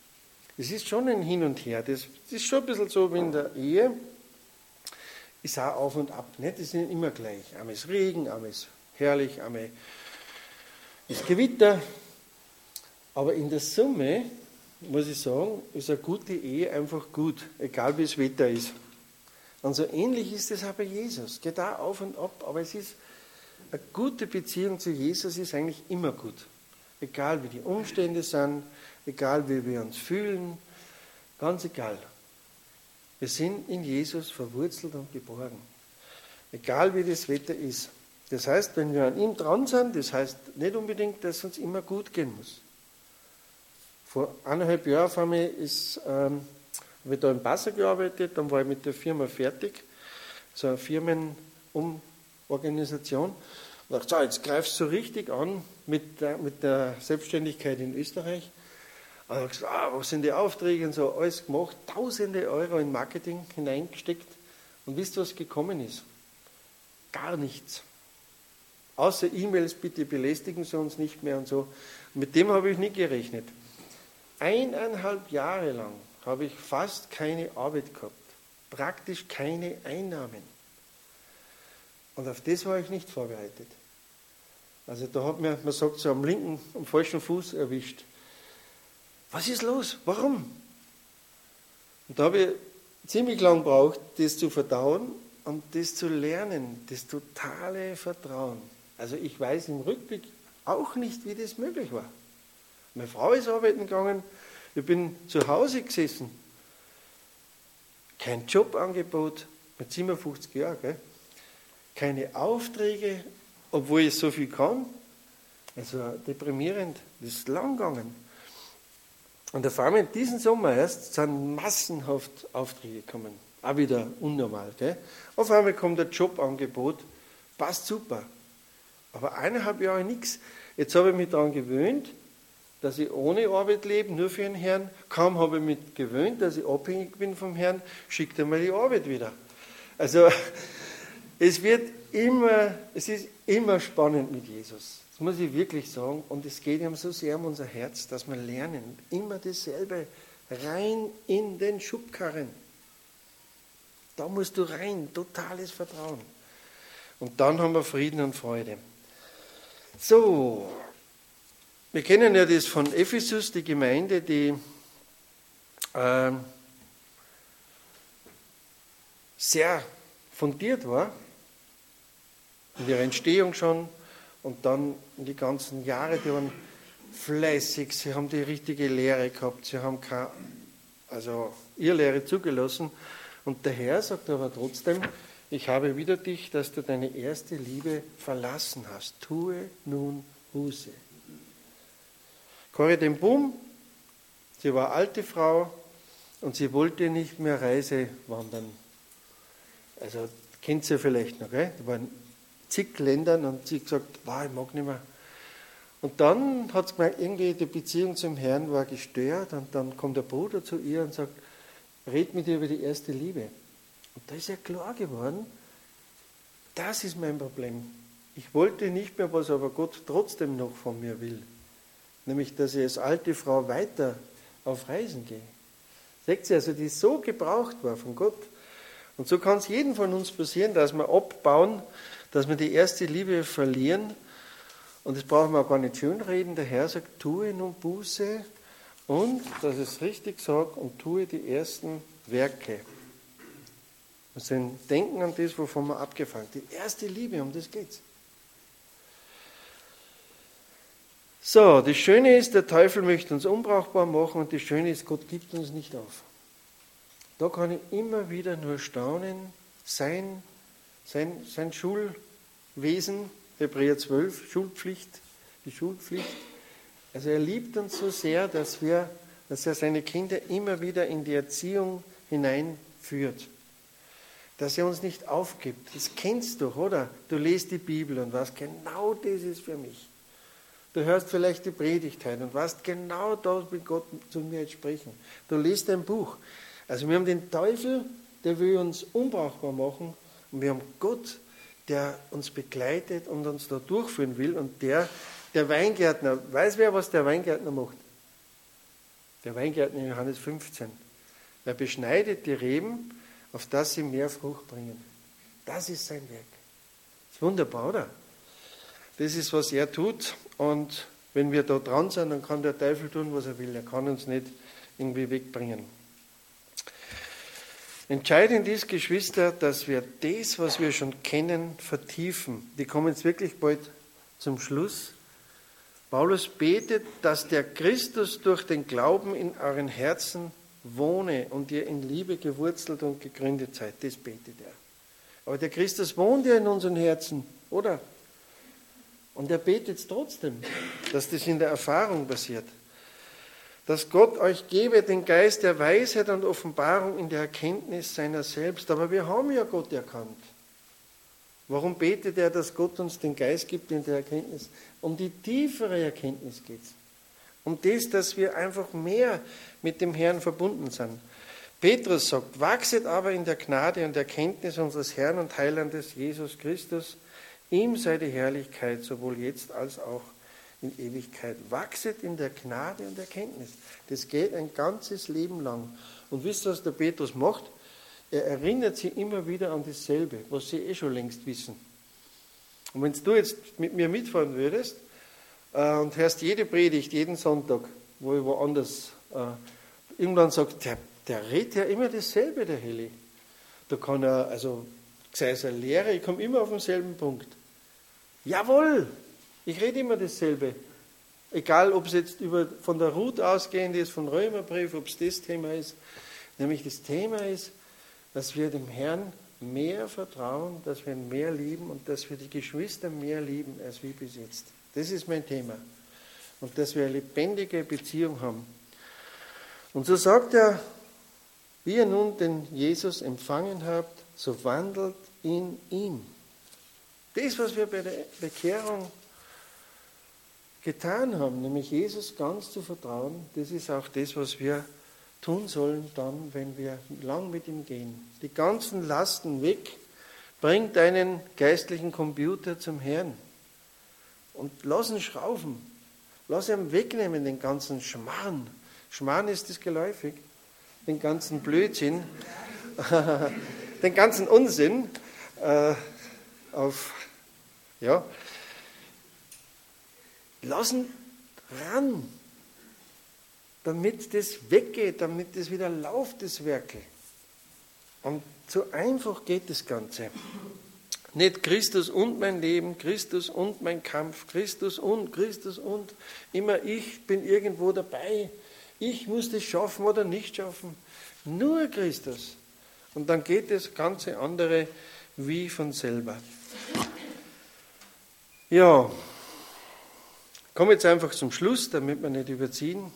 Speaker 1: Es ist schon ein Hin und Her. Das ist schon ein bisschen so wie in der Ehe. Ist auch auf und ab. Nicht? Das ist nicht immer gleich. Einmal ist Regen, einmal ist herrlich, einmal ist Gewitter. Aber in der Summe, muss ich sagen, ist eine gute Ehe einfach gut, egal wie das Wetter ist. Und so ähnlich ist es auch bei Jesus. Geht auch auf und ab, aber es ist eine gute Beziehung zu Jesus ist eigentlich immer gut. Egal wie die Umstände sind, egal wie wir uns fühlen, ganz egal. Wir sind in Jesus verwurzelt und geborgen. Egal wie das Wetter ist. Das heißt, wenn wir an ihm dran sind, das heißt nicht unbedingt, dass es uns immer gut gehen muss. Vor eineinhalb Jahren auf einmal ist, ähm, habe ich da in Passau gearbeitet, dann war ich mit der Firma fertig, so eine Firmenumorganisation. Und dachte, so, jetzt greifst du so richtig an mit der, mit der Selbstständigkeit in Österreich. Und ich habe gesagt, ah, was sind die Aufträge und so, alles gemacht, tausende Euro in Marketing hineingesteckt. Und wisst ihr, was gekommen ist? Gar nichts. Außer E-Mails, bitte belästigen Sie uns nicht mehr und so. Mit dem habe ich nie gerechnet. Eineinhalb Jahre lang habe ich fast keine Arbeit gehabt. Praktisch keine Einnahmen. Und auf das war ich nicht vorbereitet. Also da hat mir, man sagt so, am linken, am falschen Fuß erwischt. Was ist los? Warum? Und da habe ich ziemlich lang gebraucht, das zu verdauen und das zu lernen, das totale Vertrauen. Also ich weiß im Rückblick auch nicht, wie das möglich war. Meine Frau ist arbeiten gegangen, ich bin zu Hause gesessen. Kein Jobangebot, mit siebenundfünfzig Jahren, gell? Keine Aufträge, obwohl ich so viel kann. Also deprimierend, das ist lang gegangen. Und auf einmal in diesem Sommer erst sind massenhaft Aufträge gekommen. Auch wieder unnormal. Gell? Auf einmal kommt ein Jobangebot, passt super. Aber eineinhalb Jahre nichts. Jetzt habe ich mich daran gewöhnt, dass ich ohne Arbeit lebe, nur für den Herrn. Kaum habe ich mich gewöhnt, dass ich abhängig bin vom Herrn, schickt er mir die Arbeit wieder. Also es wird immer, es ist immer spannend mit Jesus. Das muss ich wirklich sagen. Und es geht ihm so sehr um unser Herz, dass wir lernen. Immer dasselbe. Rein in den Schubkarren. Da musst du rein. Totales Vertrauen. Und dann haben wir Frieden und Freude. So. Wir kennen ja das von Ephesus, die Gemeinde, die äh, sehr fundiert war. In ihrer Entstehung schon. Und dann die ganzen Jahre, die waren fleißig, sie haben die richtige Lehre gehabt, sie haben keine, also ihre Lehre zugelassen. Und der Herr sagt aber trotzdem, ich habe wider dich, dass du deine erste Liebe verlassen hast. Tue nun Buße. Corrie ten Boom, sie war eine alte Frau und sie wollte nicht mehr Reise wandern. Also kennt ihr vielleicht noch, gell? Die waren zig Ländern und sie hat gesagt, wow, ich mag nicht mehr. Und dann hat sie gemerkt, irgendwie die Beziehung zum Herrn war gestört und dann kommt der Bruder zu ihr und sagt, red mit ihr über die erste Liebe. Und da ist ja klar geworden, das ist mein Problem. Ich wollte nicht mehr, was aber Gott trotzdem noch von mir will. Nämlich, dass ich als alte Frau weiter auf Reisen gehe. Seht ihr, also die so gebraucht war von Gott. Und so kann es jedem von uns passieren, dass wir abbauen, dass wir die erste Liebe verlieren. Und das brauchen wir auch gar nicht schönreden. Der Herr sagt, tue nun Buße und, dass ich es richtig sage, und tue die ersten Werke. Wir sollen denken an das, wovon wir abgefangen haben. Die erste Liebe, um das geht's. So, das Schöne ist, der Teufel möchte uns unbrauchbar machen und das Schöne ist, Gott gibt uns nicht auf. Da kann ich immer wieder nur staunen, sein, sein, sein Schulwesen, Hebräer zwölf, Schulpflicht, die Schulpflicht. Also er liebt uns so sehr, dass, wir, dass er seine Kinder immer wieder in die Erziehung hineinführt. Dass er uns nicht aufgibt. Das kennst du, oder? Du liest die Bibel und weißt, genau das ist für mich. Du hörst vielleicht die Predigt heute und weißt, genau da will Gott zu mir jetzt sprechen. Du liest ein Buch. Also wir haben den Teufel, der will uns unbrauchbar machen, und wir haben Gott, der uns begleitet und uns da durchführen will, und der, der Weingärtner, weiß wer, was der Weingärtner macht? Der Weingärtner in Johannes fünfzehn. Er beschneidet die Reben, auf dass sie mehr Frucht bringen. Das ist sein Werk. Das ist wunderbar, oder? Das ist, was er tut. Und wenn wir da dran sind, dann kann der Teufel tun, was er will. Er kann uns nicht irgendwie wegbringen. Entscheidend ist, Geschwister, dass wir das, was wir schon kennen, vertiefen. Die kommen jetzt wirklich bald zum Schluss. Paulus betet, dass der Christus durch den Glauben in euren Herzen wohne und ihr in Liebe gewurzelt und gegründet seid. Das betet er. Aber der Christus wohnt ja in unseren Herzen, oder? Und er betet es trotzdem, dass das in der Erfahrung passiert. Dass Gott euch gebe den Geist der Weisheit und Offenbarung in der Erkenntnis seiner selbst. Aber wir haben ja Gott erkannt. Warum betet er, dass Gott uns den Geist gibt in der Erkenntnis? Um die tiefere Erkenntnis geht es. Um das, dass wir einfach mehr mit dem Herrn verbunden sind. Petrus sagt, wachset aber in der Gnade und Erkenntnis unseres Herrn und Heilandes Jesus Christus. Ihm sei die Herrlichkeit, sowohl jetzt als auch in Ewigkeit. Wachset in der Gnade und Erkenntnis. Das geht ein ganzes Leben lang. Und wisst ihr, was der Petrus macht? Er erinnert sie immer wieder an dasselbe, was sie eh schon längst wissen. Und wenn du jetzt mit mir mitfahren würdest äh, und hörst jede Predigt, jeden Sonntag, wo ich woanders äh, irgendwann sagt, der, der redet ja immer dasselbe, der Heli. Da kann er, also sei es ein Lehrer, ich komme immer auf denselben Punkt. Jawohl, ich rede immer dasselbe. Egal, ob es jetzt über, von der Ruth ausgehend ist, von Römerbrief, ob es das Thema ist. Nämlich das Thema ist, dass wir dem Herrn mehr vertrauen, dass wir ihn mehr lieben und dass wir die Geschwister mehr lieben als wie bis jetzt. Das ist mein Thema. Und dass wir eine lebendige Beziehung haben. Und so sagt er, wie ihr nun den Jesus empfangen habt, so wandelt in ihm. Das, was wir bei der Bekehrung getan haben, nämlich Jesus ganz zu vertrauen, das ist auch das, was wir tun sollen dann, wenn wir lang mit ihm gehen. Die ganzen Lasten weg, bringt einen geistlichen Computer zum Herrn und lass ihn schrauben. Lass ihn wegnehmen, den ganzen Schmarrn. Schmarrn ist das geläufig. Den ganzen Blödsinn, den ganzen Unsinn äh, auf, ja, lass ihn ran, damit das weggeht, damit das wieder läuft, das Werkel. Und so einfach geht das Ganze. Nicht Christus und mein Leben, Christus und mein Kampf, Christus und, Christus und, immer ich bin irgendwo dabei, ich muss das schaffen oder nicht schaffen. Nur Christus. Und dann geht das ganze andere wie von selber. Ja, ich komme jetzt einfach zum Schluss, damit wir nicht überziehen.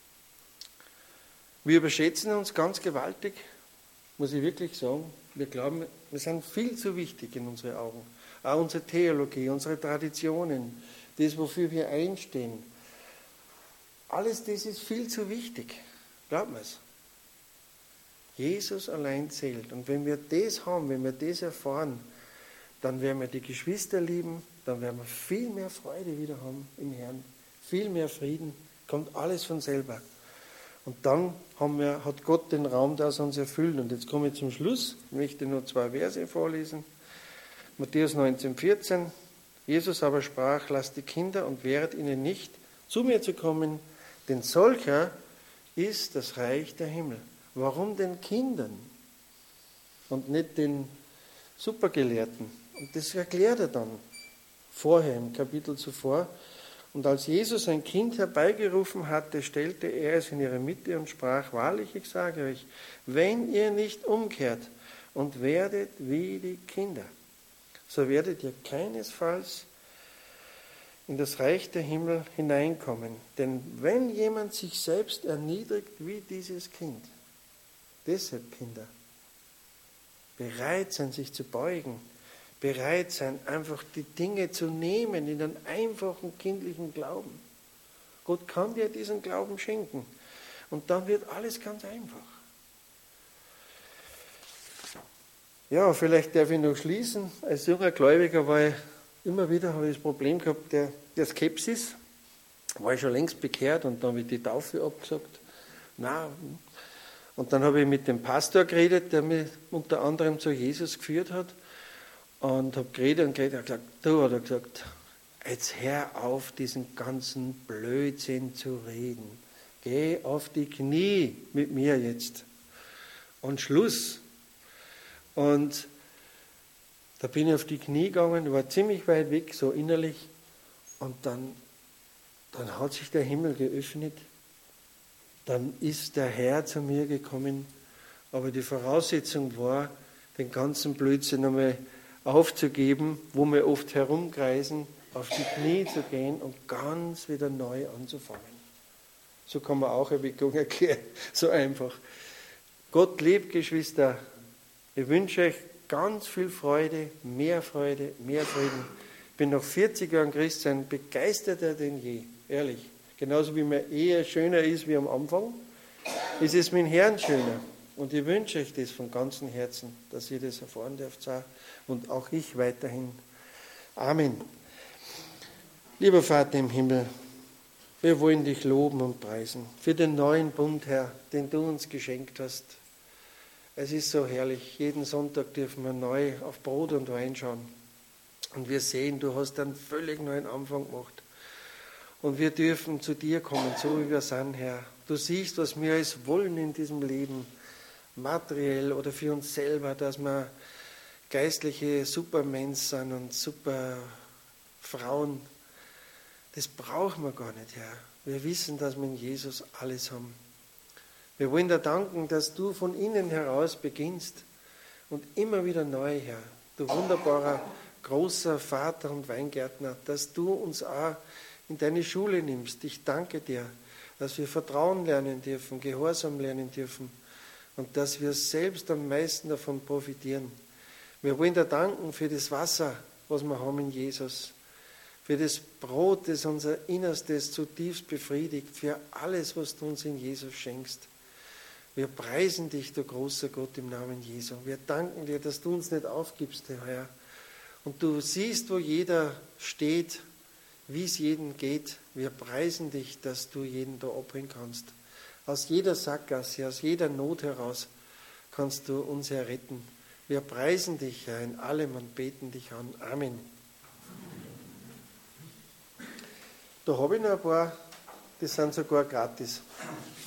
Speaker 1: Wir überschätzen uns ganz gewaltig, muss ich wirklich sagen. Wir glauben, wir sind viel zu wichtig in unseren Augen. Auch unsere Theologie, unsere Traditionen, das, wofür wir einstehen. Alles das ist viel zu wichtig. Glaubt mir es. Jesus allein zählt. Und wenn wir das haben, wenn wir das erfahren, dann werden wir die Geschwister lieben, dann werden wir viel mehr Freude wieder haben im Herrn, viel mehr Frieden, kommt alles von selber. Und dann haben wir, hat Gott den Raum, das uns erfüllt. Und jetzt komme ich zum Schluss. Ich möchte nur zwei Verse vorlesen. Matthäus neunzehn, vierzehn. Jesus aber sprach, lasst die Kinder und wehret ihnen nicht, zu mir zu kommen, denn solcher ist das Reich der Himmel. Warum den Kindern und nicht den Supergelehrten? Und das erklärt er dann vorher im Kapitel zuvor. Und als Jesus ein Kind herbeigerufen hatte, stellte er es in ihre Mitte und sprach, wahrlich, ich sage euch, wenn ihr nicht umkehrt und werdet wie die Kinder, so werdet ihr keinesfalls in das Reich der Himmel hineinkommen. Denn wenn jemand sich selbst erniedrigt wie dieses Kind, deshalb Kinder, bereit sein, sich zu beugen, bereit sein, einfach die Dinge zu nehmen in einen einfachen kindlichen Glauben. Gott kann dir diesen Glauben schenken und dann wird alles ganz einfach. Ja, vielleicht darf ich noch schließen. Als junger Gläubiger war ich immer wieder, habe ich das Problem gehabt, der, der Skepsis, war ich schon längst bekehrt und dann habe ich die Taufe abgesagt Na. Und dann habe ich mit dem Pastor geredet, der mich unter anderem zu Jesus geführt hat. Und habe geredet und geredet und gesagt, du, hat er gesagt, jetzt hör auf, diesen ganzen Blödsinn zu reden. Geh auf die Knie mit mir jetzt. Und Schluss. Und da bin ich auf die Knie gegangen, war ziemlich weit weg, so innerlich. Und dann, dann hat sich der Himmel geöffnet. Dann ist der Herr zu mir gekommen. Aber die Voraussetzung war, den ganzen Blödsinn einmal aufzugeben, wo wir oft herumkreisen, auf die Knie zu gehen und ganz wieder neu anzufangen. So kann man auch Erweckung erklären, so einfach. Gott liebt, Geschwister. Ich wünsche euch ganz viel Freude, mehr Freude, mehr Frieden. Ich bin nach vierzig Jahren Christsein begeisterter denn je, ehrlich. Genauso wie meine Ehe schöner ist wie am Anfang, ist es mit dem Herrn schöner. Und ich wünsche euch das von ganzem Herzen, dass ihr das erfahren dürft und auch ich weiterhin. Amen. Lieber Vater im Himmel, wir wollen dich loben und preisen für den neuen Bund, Herr, den du uns geschenkt hast. Es ist so herrlich, jeden Sonntag dürfen wir neu auf Brot und Wein schauen. Und wir sehen, du hast einen völlig neuen Anfang gemacht. Und wir dürfen zu dir kommen, so wie wir sind, Herr. Du siehst, was wir alles wollen in diesem Leben, materiell oder für uns selber, dass wir geistliche Supermens sind und Superfrauen. Das brauchen wir gar nicht, Herr. Wir wissen, dass wir in Jesus alles haben. Wir wollen dir danken, dass du von innen heraus beginnst und immer wieder neu, Herr. Du wunderbarer, großer Vater und Weingärtner, dass du uns auch in deine Schule nimmst. Ich danke dir, dass wir Vertrauen lernen dürfen, Gehorsam lernen dürfen und dass wir selbst am meisten davon profitieren. Wir wollen dir danken für das Wasser, was wir haben in Jesus, für das Brot, das unser Innerstes zutiefst befriedigt, für alles, was du uns in Jesus schenkst. Wir preisen dich, du großer Gott, im Namen Jesu. Wir danken dir, dass du uns nicht aufgibst, Herr. Und du siehst, wo jeder steht, wie es jedem geht. Wir preisen dich, dass du jeden da abbringen kannst. Aus jeder Sackgasse, aus jeder Not heraus kannst du uns erretten. Wir preisen dich, Herr, in allem und beten dich an. Amen. Da habe ich noch ein paar, die sind sogar gratis.